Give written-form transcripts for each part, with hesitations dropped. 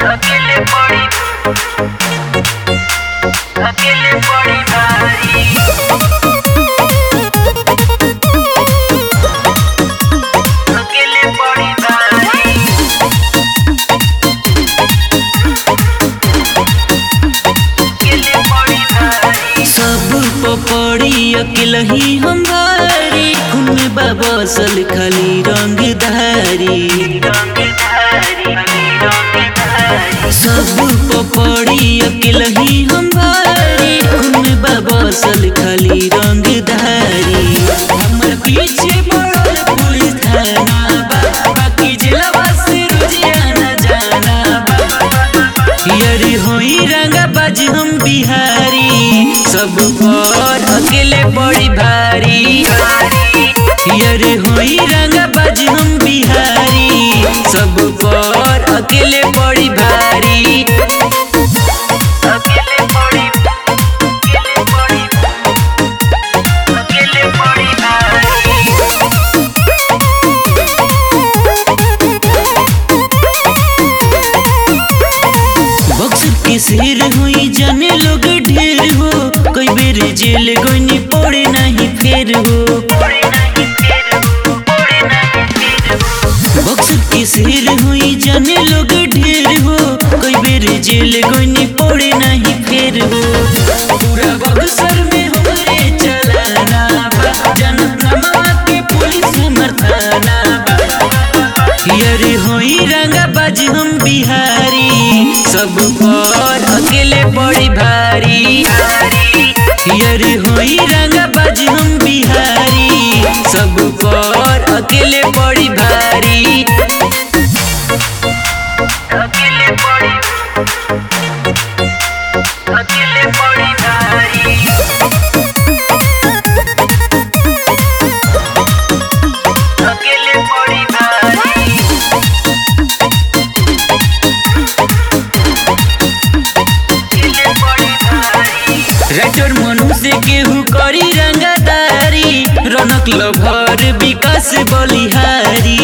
अकेले पड़ी भारी। अकेले पड़ी भारी। अकेले पड़ी भारी। सब पपड़ी अकेला ही हम भारी, खून में बसल खाली रंगधारी। सब पपड़ी अकेला ही हम भारी, खून में बसल खाली रंगधारी। हमर पीछे पड़ल पुलिस थाना बा, बाकी जिलवा से रोज आना जाना बा। यारी होई रंगाबाज हम बिहारी, सब पर अकेले पड़ी भारी। यारी होई रंगाबाज हम बिहारी, सब पर अकेले पड़ी भारी। अकेले पड़ी भारी। बक्सर के शेर होई जाने लोग ढेर हो, कोई बेर जेल गोनी पड़े नहीं फेर हो। बक्सर के शेर हुई जाने लोग ढेर हो, कोई बेर जेल गोनी पड़े नहीं फेर हो। पूरा बक्सर में हमरे चलाना बा, जनता के पुलिस हमर थाना बा। यारी होई रंगाबाज हम बिहारी, सब पर अकेले पड़ी भारी। यारी होई रंगाबाज हम बिहारी, सब पर अकेले पड़ी भारी। अकेले पड़ी भारी। अकेले पड़ी भारी। अकेले पड़ी भारी। राइटर मनुष्य केहू करी रंगदारी, रौनक लभर विकास बलिहारी।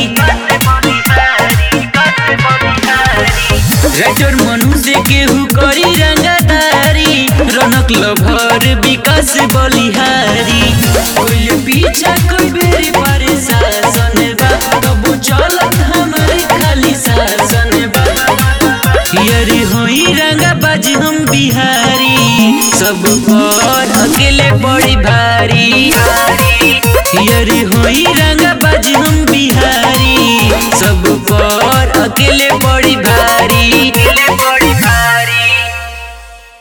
राइटर मनुष्य केहू करी रंगदारी, रौनक लभर विकास बलिहारी। कोई पीछा कोई बेरी पारे शासन बा, तबु चलत हमारे खाली शासन बा। यारी होई रंगाबाज हम बिहारी, सब पर अकेले पड़ी भारी। यारी होई रंगाबाज हम बिहारी, सब पर अकेले पड़ी भारी।